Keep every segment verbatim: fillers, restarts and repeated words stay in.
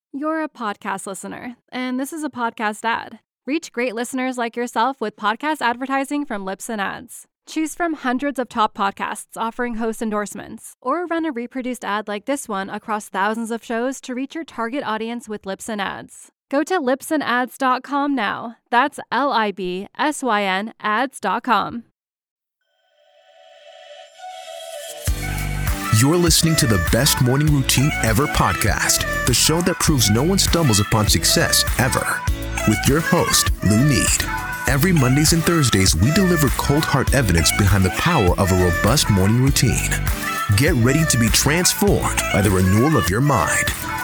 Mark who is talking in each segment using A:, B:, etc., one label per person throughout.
A: You're a podcast listener, and this is a podcast ad. Reach great listeners like yourself with podcast advertising from Libsyn Ads. Choose from hundreds of top podcasts offering host endorsements, or run a reproduced ad like this one across thousands of shows to reach your target audience with Libsyn Ads. Go to libsyn ads dot com now. That's L I B S Y N ads dot com.
B: You're listening to the Best Morning Routine Ever podcast, the show that proves no one stumbles upon success ever. With your host, Lou Need. Every Mondays and Thursdays, we deliver cold hard evidence behind the power of a robust morning routine. Get ready to be transformed by the renewal of your mind.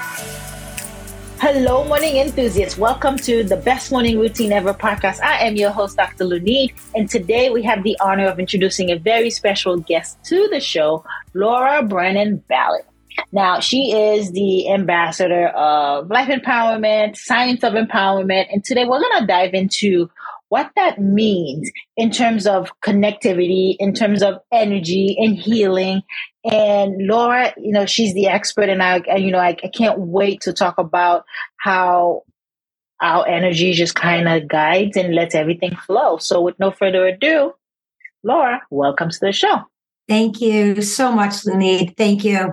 C: Hello, morning enthusiasts. Welcome to the Best Morning Routine Ever podcast. I am your host, Doctor Lou Need, and today we have the honor of introducing a very special guest to the show, Laura Brennan Ballard. Now, she is the ambassador of life empowerment, science of empowerment, and today we're going to dive into what that means in terms of connectivity, in terms of energy and healing. And Laura, you know, she's the expert, and I, you know, I, I can't wait to talk about how our energy just kind of guides and lets everything flow. So with no further ado, Laura, welcome to the show.
D: Thank you so much, Lunid. Thank you.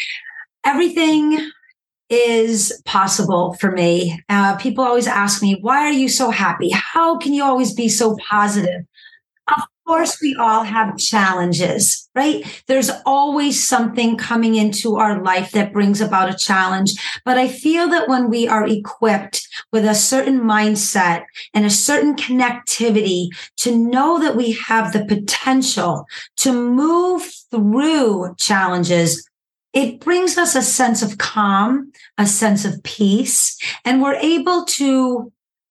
D: Everything is possible for me. Uh, people always ask me, why are you so happy? How can you always be so positive? Of course, we all have challenges, right? There's always something coming into our life that brings about a challenge. But I feel that when we are equipped with a certain mindset and a certain connectivity to know that we have the potential to move through challenges, it brings us a sense of calm, a sense of peace, and we're able to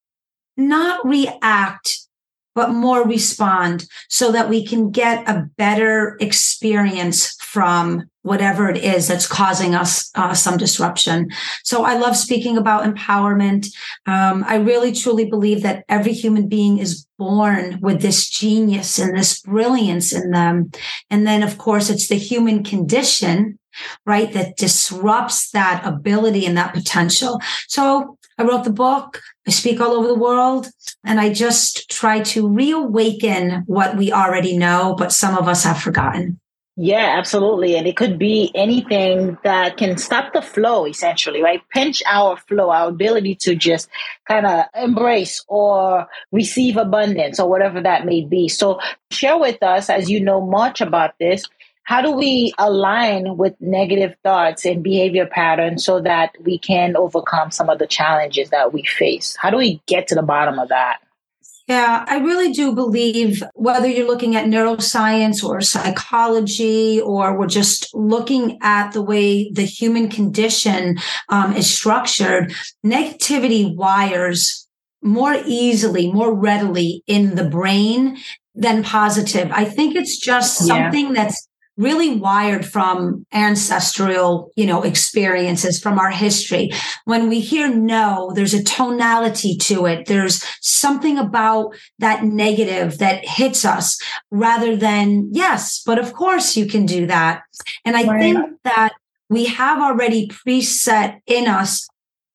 D: not react but more respond so that we can get a better experience from whatever it is that's causing us uh, some disruption. So I love speaking about empowerment. Um, I really, truly believe that every human being is born with this genius and this brilliance in them. And then, of course, it's the human condition, right, that disrupts that ability and that potential. So I wrote the book, I speak all over the world, and I just try to reawaken what we already know, but some of us have forgotten.
C: Yeah, absolutely. And it could be anything that can stop the flow, essentially, right? Pinch our flow, our ability to just kind of embrace or receive abundance or whatever that may be. So share with us, as you know much about this, how do we align with negative thoughts and behavior patterns so that we can overcome some of the challenges that we face? How do we get to the bottom of that?
D: Yeah, I really do believe whether you're looking at neuroscience or psychology, or we're just looking at the way the human condition um, is structured, negativity wires more easily, more readily in the brain than positive. I think it's just something yeah. that's really wired from ancestral, you know, experiences from our history. When we hear no, there's a tonality to it. There's something about that negative that hits us rather than yes, but of course you can do that. And I right. think that we have already preset in us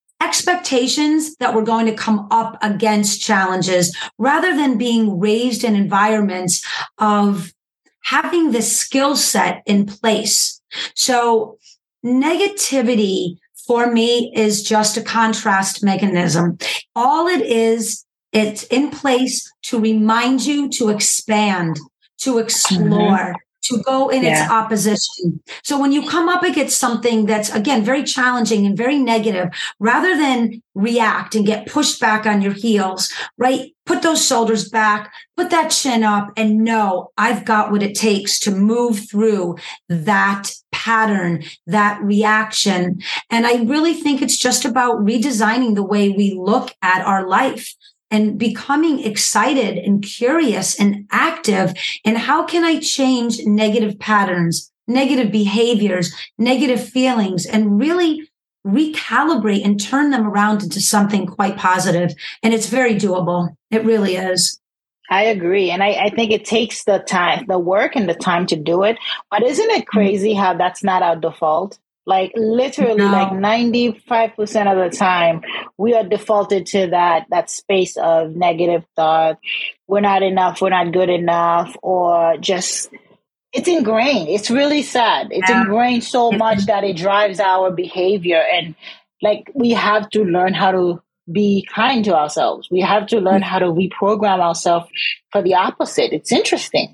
D: expectations that we're going to come up against challenges rather than being raised in environments of having the skill set in place. So negativity for me is just a contrast mechanism. All it is, it's in place to remind you to expand, to explore, mm-hmm. to go in yeah. its opposition. So when you come up against something that's, again, very challenging and very negative, rather than react and get pushed back on your heels, right? Put those shoulders back, put that chin up, and know I've got what it takes to move through that pattern, that reaction. And I really think it's just about redesigning the way we look at our life and becoming excited and curious and active. And how can I change negative patterns, negative behaviors, negative feelings, and really recalibrate and turn them around into something quite positive? And it's very doable. It really is.
C: I agree. And I, I think it takes the time, the work and the time to do it. But isn't it crazy how that's not our default? Like literally
D: No.
C: like ninety-five percent of the time, we are defaulted to that, that space of negative thought. We're not enough. We're not good enough, or just, it's ingrained. It's really sad. It's
D: Yeah.
C: ingrained so much that it drives our behavior. And like, we have to learn how to be kind to ourselves. We have to learn how to reprogram ourselves for the opposite. It's interesting.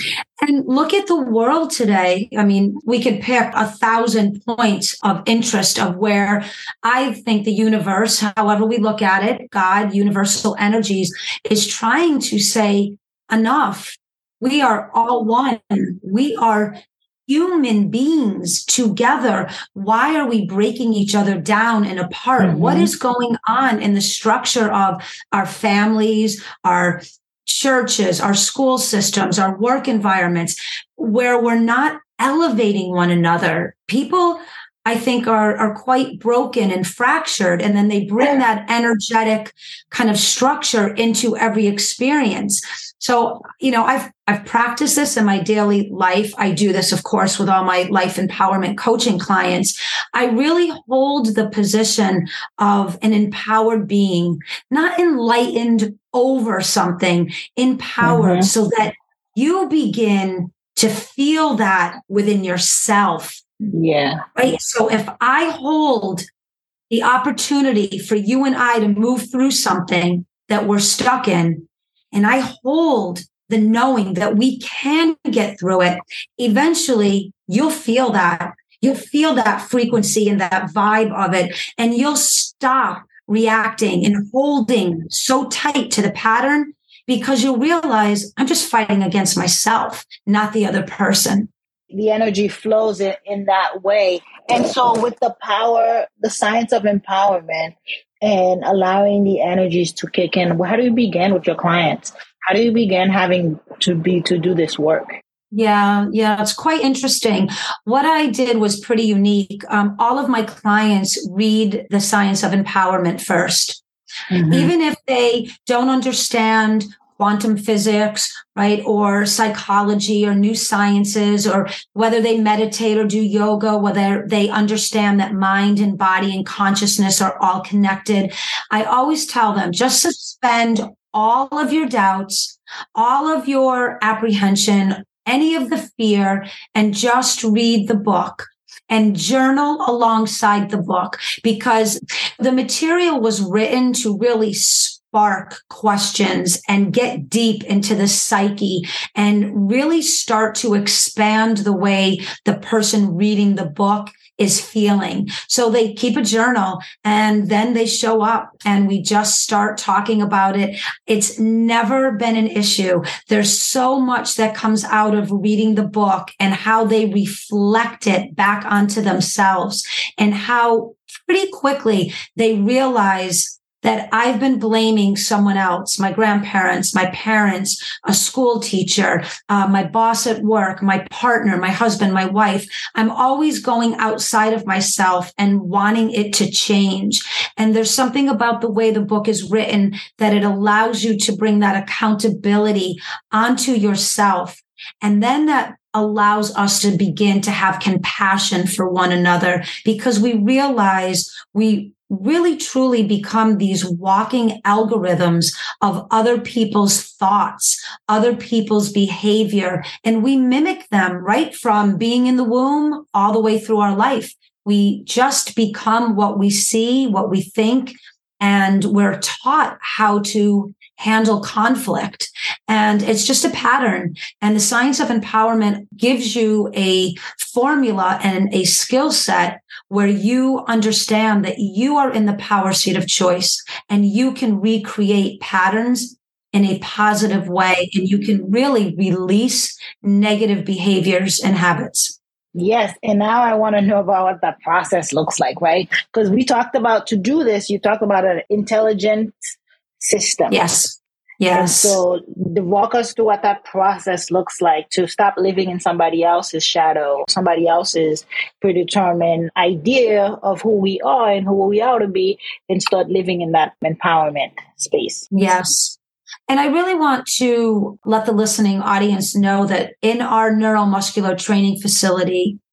D: And look at the world today. I mean, we could pick a thousand points of interest of where I think the universe, however we look at it, God, universal energies, is trying to say, enough. We are all one. We are human beings together. Why are we breaking each other down and apart? Mm-hmm. What is going on in the structure of our families, our churches, our school systems, our work environments, where we're not elevating one another? People, I think, are, are quite broken and fractured. And then they bring that energetic kind of structure into every experience. So, you know, I've, I've practiced this in my daily life. I do this, of course, with all my life empowerment coaching clients. I really hold the position of an empowered being, not enlightened over something, empowered, mm-hmm. so that you begin to feel that within yourself.
C: Yeah.
D: Right. So if I hold the opportunity for you and I to move through something that we're stuck in, and I hold the knowing that we can get through it, eventually you'll feel that. You'll feel that frequency and that vibe of it, and you'll stop reacting and holding so tight to the pattern, because you'll realize I'm just fighting against myself, not the other person.
C: The energy flows in, in that way. And so with the power, the science of empowerment and allowing the energies to kick in, how do you begin with your clients? How do you begin having to be to do this work?
D: Yeah, yeah, it's quite interesting. What I did was pretty unique. Um, all of my clients read the science of empowerment first. Mm-hmm. Even if they don't understand quantum physics, right, or psychology or new sciences, or whether they meditate or do yoga, whether they understand that mind and body and consciousness are all connected, I always tell them, just suspend all of your doubts, all of your apprehension, any of the fear, and just read the book and journal alongside the book, because the material was written to really spark questions and get deep into the psyche and really start to expand the way the person reading the book is feeling. So they keep a journal and then they show up and we just start talking about it. It's never been an issue. There's so much that comes out of reading the book and how they reflect it back onto themselves, and how pretty quickly they realize that I've been blaming someone else, my grandparents, my parents, a school teacher, uh, my boss at work, my partner, my husband, my wife. I'm always going outside of myself and wanting it to change. And there's something about the way the book is written that it allows you to bring that accountability onto yourself. And then that allows us to begin to have compassion for one another, because we realize we really truly become these walking algorithms of other people's thoughts, other people's behavior, and we mimic them right from being in the womb all the way through our life. We just become what we see, what we think, and we're taught how to handle conflict. And it's just a pattern. And the science of empowerment gives you a formula and a skill set where you understand that you are in the power seat of choice and you can recreate patterns in a positive way, and you can really release negative behaviors and habits.
C: Yes. And now I want to know about what that process looks like, right? Because we talked about, to do this, you talked about an intelligent system.
D: Yes. Yes.
C: And so walk us through what that process looks like to stop living in somebody else's shadow, somebody else's predetermined idea of who we are and who we ought to be, and start living in that empowerment space.
D: Yes. And I really want to let the listening audience know that in our neuromuscular training facility,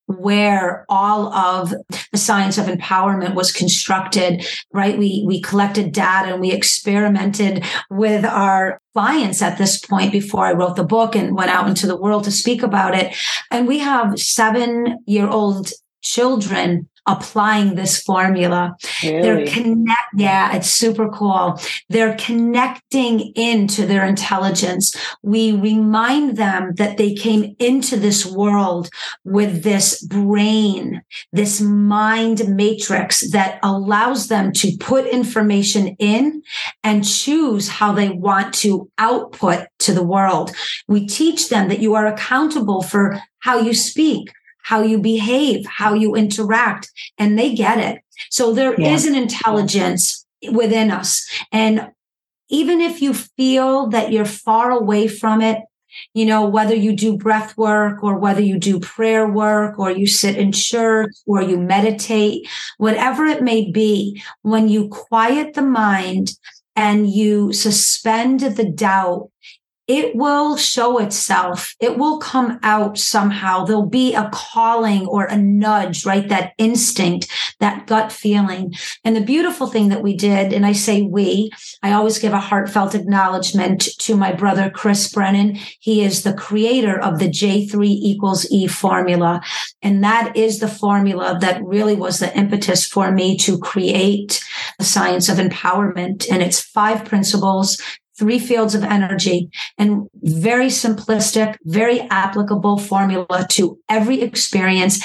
D: where all of the science of empowerment was constructed, right? We, we collected data and we experimented with our clients at this point before I wrote the book and went out into the world to speak about it. And we have seven-year-old children applying this formula.
C: Really?
D: They're connect. Yeah, it's super cool. They're connecting into their intelligence. We remind them that they came into this world with this brain, this mind matrix that allows them to put information in and choose how they want to output to the world. We teach them that you are accountable for how you speak, how you behave, how you interact, and they get it. So there yeah. is an intelligence within us. And even if you feel that you're far away from it, you know, whether you do breath work or whether you do prayer work or you sit in church or you meditate, whatever it may be, when you quiet the mind and you suspend the doubt, it will show itself. It will come out somehow. There'll be a calling or a nudge, right? That instinct, that gut feeling. And the beautiful thing that we did, and I say we, I always give a heartfelt acknowledgement to my brother, Chris Brennan. He is the creator of the J three equals E formula. And that is the formula that really was the impetus for me to create the science of empowerment. And it's five principles, three fields of energy, and very simplistic, very applicable formula to every experience,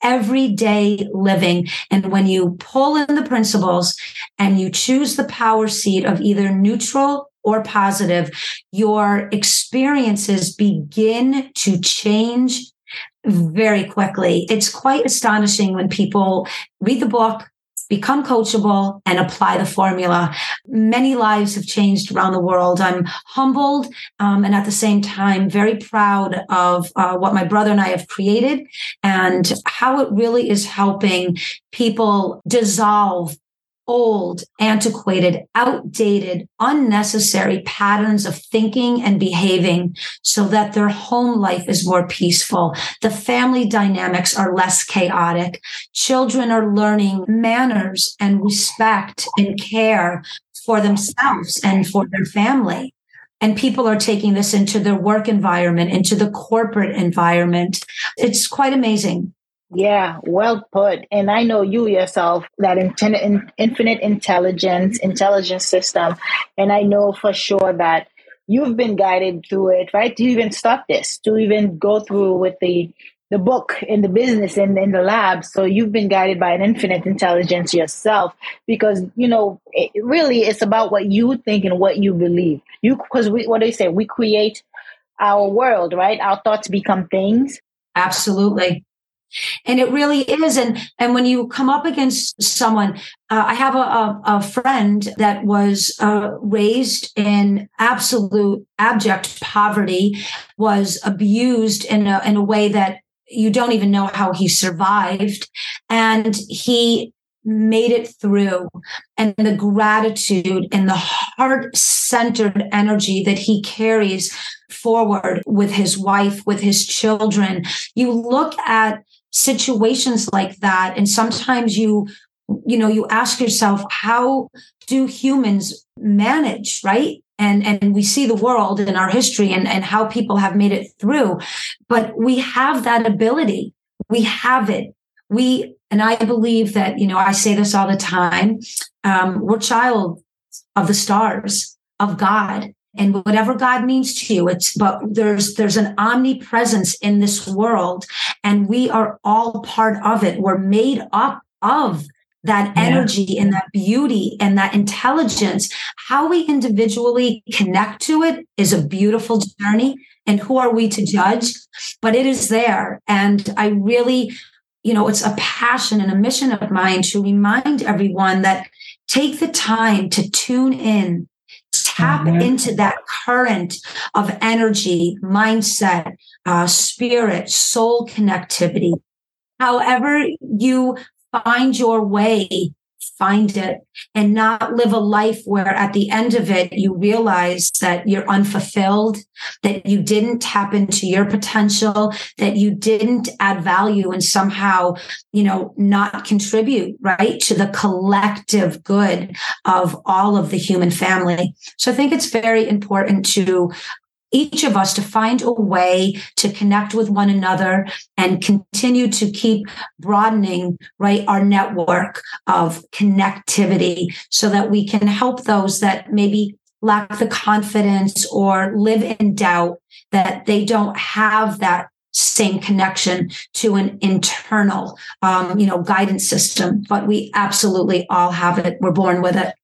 D: everyday living. And when you pull in the principles and you choose the power seat of either neutral or positive, your experiences begin to change very quickly. It's quite astonishing when people read the book, become coachable, and apply the formula. Many lives have changed around the world. I'm humbled um, and at the same time very proud of uh, what my brother and I have created and how it really is helping people dissolve old, antiquated, outdated, unnecessary patterns of thinking and behaving so that their home life is more peaceful. The family dynamics are less chaotic. Children are learning manners and respect and care for themselves and for their family. And people are taking this into their work environment, into the corporate environment. It's quite amazing.
C: Yeah, well put. And I know you yourself, that in- infinite intelligence, intelligence system. And I know for sure that you've been guided through it, right? To even start this, to even go through with the the book in the business and in the lab. So you've been guided by an infinite intelligence yourself because, you know, it really it's about what you think and what you believe. You, because we, what do they say? We create our world, right? Our thoughts become things.
D: Absolutely. And it really is. And, and when you come up against someone, uh, I have a, a, a friend that was uh, raised in absolute abject poverty, was abused in a, in a way that you don't even know how he survived. And he made it through. And the gratitude and the heart-centered energy that he carries forward with his wife, with his children. You look at situations like that, and sometimes you, you know, you ask yourself, how do humans manage, right? And and we see the world in our history and, and how people have made it through. But we have that ability. We have it. We, and I believe that, you know, I say this all the time, um, we're child of the stars, of God. And whatever God means to you, it's, but there's, there's an omnipresence in this world and we are all part of it. We're made up of that energy yeah. and that beauty and that intelligence. How we individually connect to it is a beautiful journey. And who are we to judge? But it is there. And I really, you know, it's a passion and a mission of mine to remind everyone that take the time to tune in, tap mm-hmm. into that current of energy, mindset, uh, spirit, soul connectivity. However you find your way find it, and not live a life where at the end of it, you realize that you're unfulfilled, that you didn't tap into your potential, that you didn't add value and somehow, you know, not contribute, right, to the collective good of all of the human family. So I think it's very important to each of us to find a way to connect with one another and continue to keep broadening, right, our network of connectivity so that we can help those that maybe lack the confidence or live in doubt that they don't have that same connection to an internal, um, you know, guidance system. But we absolutely all have it. We're born with it.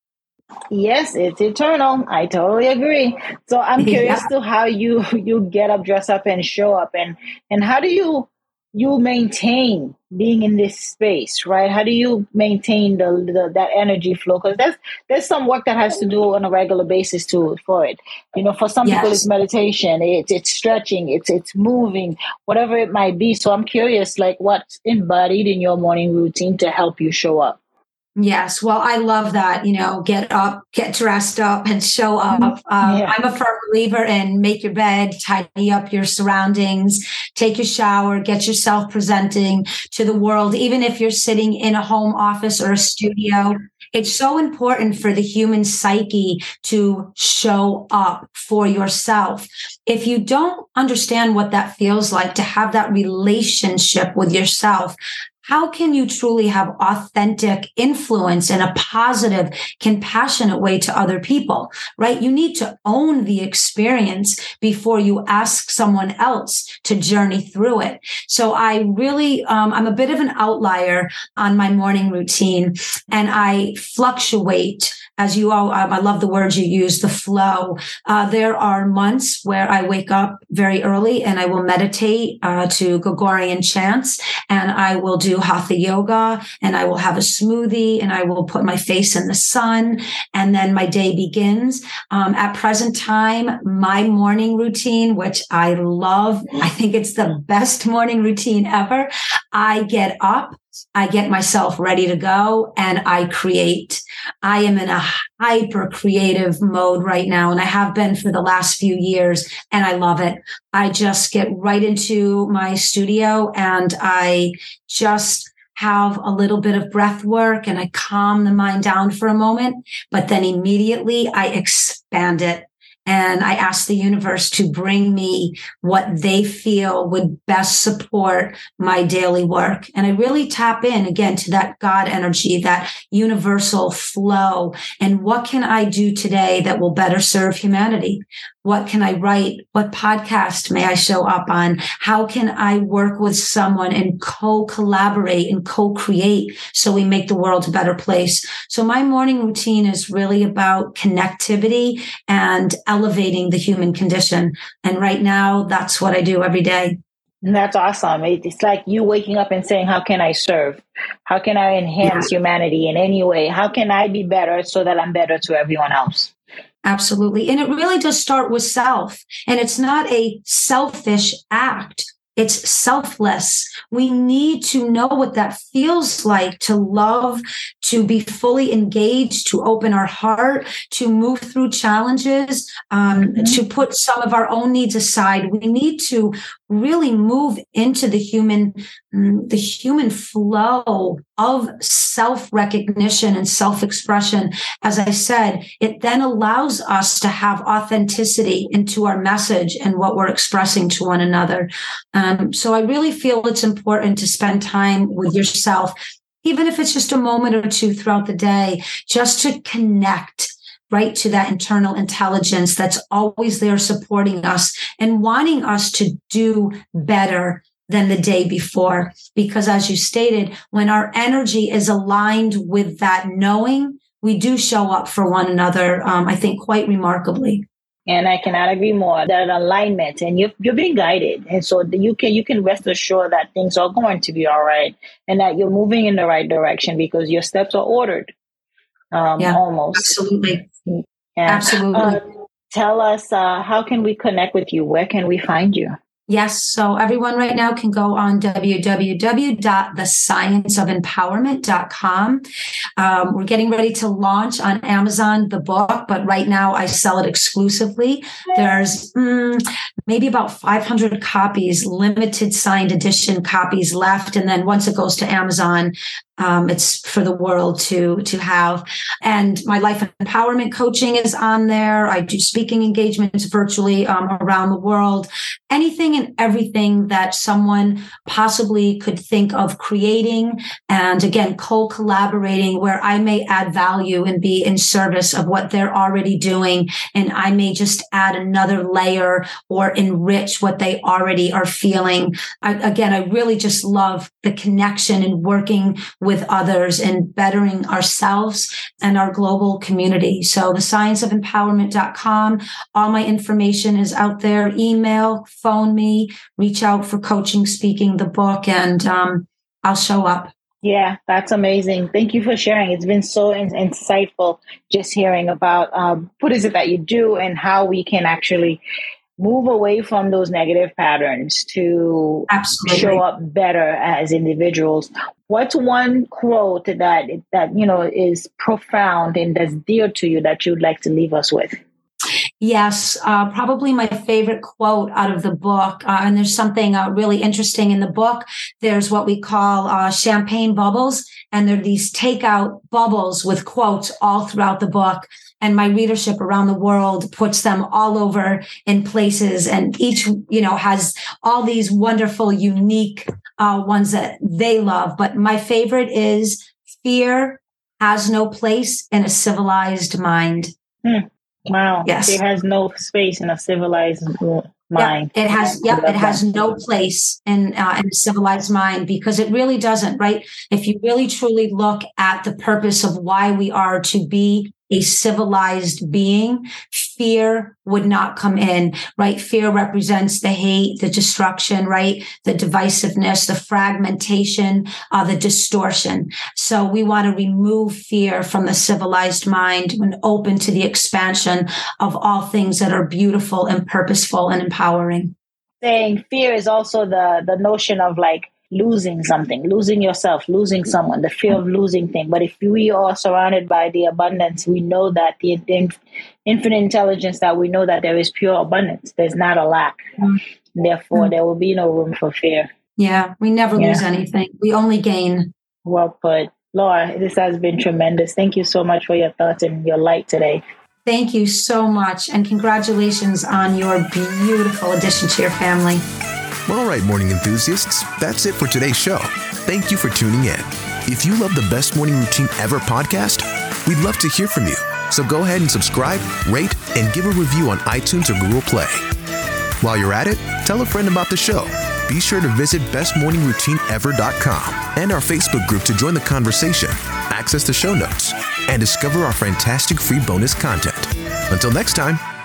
C: Yes, it's eternal. I totally agree. So I'm curious yeah. to how you you get up, dress up, and show up, and and how do you you maintain being in this space, right? How do you maintain the, the that energy flow? Because there's there's some work that has to do on a regular basis to for it. You know, for some yes. people it's meditation, it's it's stretching, it's it's moving, whatever it might be. So I'm curious, like what's embodied in your morning routine to help you show up?
D: Yes. Well, I love that, you know, get up, get dressed up and show up. Um, yeah. I'm a firm believer in make your bed, tidy up your surroundings, take your shower, get yourself presenting to the world. Even if you're sitting in a home office or a studio, it's so important for the human psyche to show up for yourself. If you don't understand what that feels like to have that relationship with yourself, how can you truly have authentic influence in a positive, compassionate way to other people, right? You need to own the experience before you ask someone else to journey through it. So I really, um, I'm a bit of an outlier on my morning routine, and I fluctuate. As you all, um, I love the words you use, the flow. Uh, there are months where I wake up very early and I will meditate uh, to Gregorian chants, and I will do hatha yoga, and I will have a smoothie, and I will put my face in the sun, and then my day begins. Um, at present time, my morning routine, which I love, I think it's the best morning routine ever. I get up, I get myself ready to go, and I create. I am in a hyper creative mode right now, and I have been for the last few years, and I love it. I just get right into my studio, and I just have a little bit of breath work, and I calm the mind down for a moment, but then immediately I expand it. And I ask the universe to bring me what they feel would best support my daily work. And I really tap in again to that God energy, that universal flow. And what can I do today that will better serve humanity? What can I write? What podcast may I show up on? How can I work with someone and co-collaborate and co-create so we make the world a better place? So my morning routine is really about connectivity and elevating the human condition. And right now, that's what I do every day.
C: And that's awesome. It's like you waking up and saying, how can I serve? How can I enhance yeah. humanity in any way? How can I be better so that I'm better to everyone else?
D: Absolutely. And it really does start with self. And it's not a selfish act. It's selfless. We need to know what that feels like to love, to be fully engaged, to open our heart, to move through challenges, um, mm-hmm. to put some of our own needs aside. We need to really move into the human, the human flow of self-recognition and self-expression. As I said, it then allows us to have authenticity into our message and what we're expressing to one another. Um, so I really feel it's important to spend time with yourself, even if it's just a moment or two throughout the day, just to connect right to that internal intelligence that's always there supporting us and wanting us to do better than the day before. Because as you stated, when our energy is aligned with that knowing, we do show up for one another, um, I think, quite remarkably.
C: And I cannot agree more. That alignment, and you're you're being guided, and so you can you can rest assured that things are going to be all right, and that you're moving in the right direction because your steps are ordered. Um,
D: yeah,
C: almost
D: absolutely,
C: yeah.
D: absolutely.
C: Uh, tell us, uh, how can we connect with you? Where can we find you?
D: Yes. So everyone right now can go on w w w dot the science of empowerment dot com. Um, we're getting ready to launch on Amazon the book, but right now I sell it exclusively. There's mm, maybe about five hundred copies, limited signed edition copies left. And then once it goes to Amazon, Um, it's for the world to to have. And my life empowerment coaching is on there. I do speaking engagements virtually um, around the world. Anything and everything that someone possibly could think of creating. And again, co-collaborating where I may add value and be in service of what they're already doing. And I may just add another layer or enrich what they already are feeling. I, again, I really just love the connection and working with others and bettering ourselves and our global community. So the science of empowerment dot com, all my information is out there. Email, phone me, reach out for coaching, speaking, the book, and um, I'll show up.
C: Yeah, that's amazing. Thank you for sharing. It's been so in- insightful just hearing about um, what is it that you do and how we can actually move away from those negative patterns to
D: Absolutely.
C: show up better as individuals. What's one quote that, that, you know, is profound and that's dear to you that you'd like to leave us with?
D: Yes, uh, probably my favorite quote out of the book. Uh, and there's something uh, really interesting in the book. There's what we call uh, champagne bubbles. And there are these takeout bubbles with quotes all throughout the book. And my readership around the world puts them all over in places. And each, you know, has all these wonderful, unique uh, ones that they love. But my favorite is fear has no place in a civilized mind.
C: Hmm. Wow.
D: Yes.
C: It has no space in a civilized mind.
D: Yep. It has, yep, it has no place in, uh, in a civilized mind because it really doesn't, right? If you really truly look at the purpose of why we are to be a civilized being, fear would not come in, right? Fear represents the hate, the destruction, right? The divisiveness, the fragmentation, uh, the distortion. So we want to remove fear from the civilized mind and open to the expansion of all things that are beautiful and purposeful and empowering.
C: Saying fear is also the, the notion of like, losing something, losing yourself, losing someone, the fear of losing thing. But if we are surrounded by the abundance, we know that the, the infinite intelligence, that we know that there is pure abundance. There's not a lack. Mm-hmm. Therefore, there will be no room for fear.
D: Yeah, we never yeah. lose anything. We only gain.
C: Well put. Laura, this has been tremendous. Thank you so much for your thoughts and your light today.
D: Thank you so much. And congratulations on your beautiful addition to your family.
B: All right, morning enthusiasts, that's it for today's show. Thank you for tuning in. If you love the Best Morning Routine Ever podcast, we'd love to hear from you. So go ahead and subscribe, rate, and give a review on iTunes or Google Play. While you're at it, tell a friend about the show. Be sure to visit best morning routine ever dot com and our Facebook group to join the conversation, access the show notes, and discover our fantastic free bonus content. Until next time,